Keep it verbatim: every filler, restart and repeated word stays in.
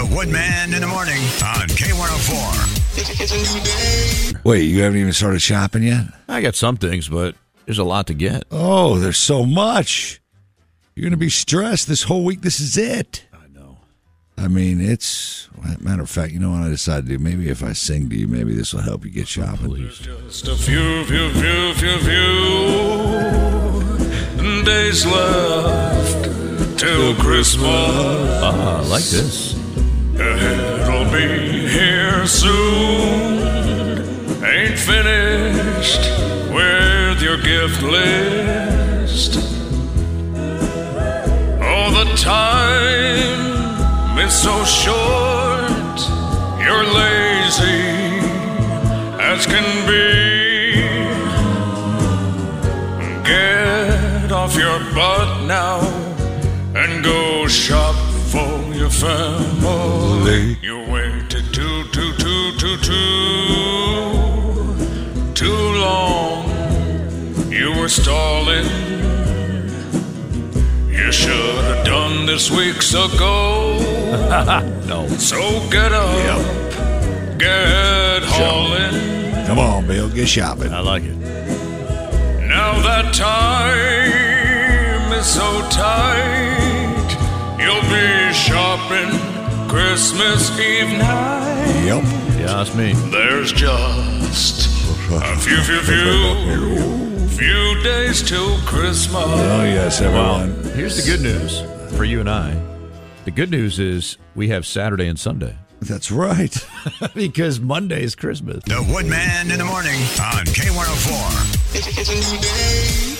The Woodman in the morning on K one oh four. It's, it's a new day. Wait, you haven't even started shopping yet? I got some things, but there's a lot to get. Oh, there's so much. You're going to be stressed this whole week. This is it. I know. I mean, it's... Matter of fact, you know what I decided to do? Maybe if I sing to you, maybe this will help you get shopping. Please. Just a few, few, few, few, few days left till Christmas. Ah, I like this. It'll be here soon. Ain't finished with your gift list. Oh, the time is so short. You're lazy as can be. Get off your butt now and go shop for your family. You waited too, too, too, too, too, too long. You were stalling. You should have done this weeks ago. No. So get up, yep. Get hauling. Come on, Bill, get shopping. I like it. Now that time is so tight. You'll be shopping Christmas Eve night. Yep. Yeah, that's me. There's just a few, few, few, few days till Christmas. Oh, yes, everyone. Well, here's the good news for you and I. The good news is we have Saturday and Sunday. That's right. Because Monday is Christmas. The Woodman in the morning on K one oh four. It's, it's a new day.